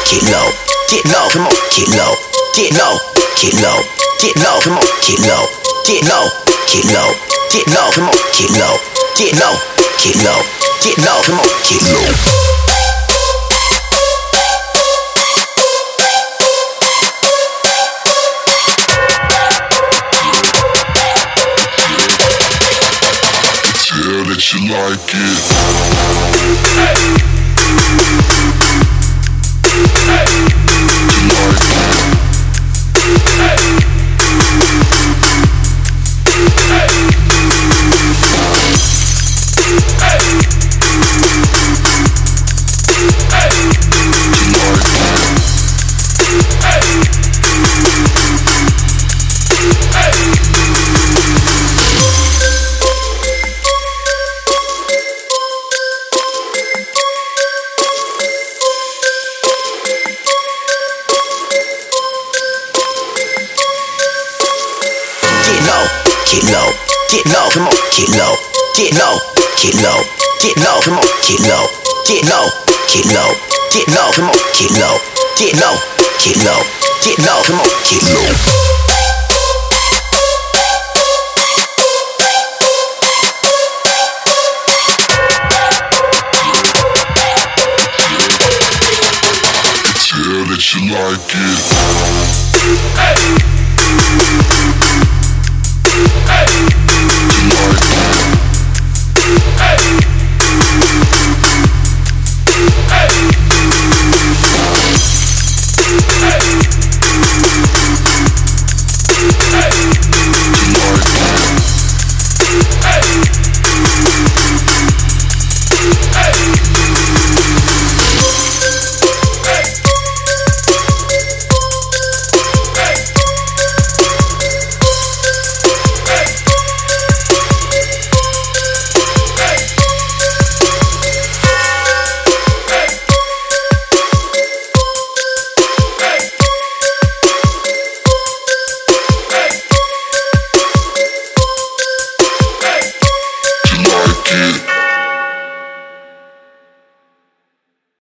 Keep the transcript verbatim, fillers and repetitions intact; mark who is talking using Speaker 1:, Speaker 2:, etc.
Speaker 1: get low, get low, come on, get low, get low, get low, get low, come on, get low, get low, get low, get low, come on, get low, get low, get low, get low, come on, get low.
Speaker 2: Tell that you like it.
Speaker 1: Get low, get low, come on, get low, get low, get low, get low, come on, get low, get low, get low, get low, come on, get low, get low, get low, get low, come on, get low.
Speaker 2: Tell that you like it.